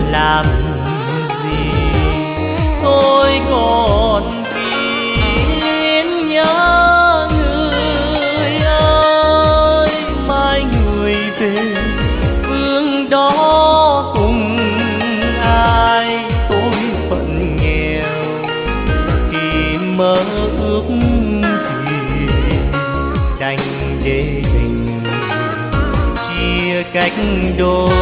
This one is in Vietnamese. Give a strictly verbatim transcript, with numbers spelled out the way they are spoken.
làm gì. Tôi còn kín nhớ người ơi, mai người về phương đó cùng ai. Tôi phận nghèo khi mơ ước gì đành để tình chia cách đôi.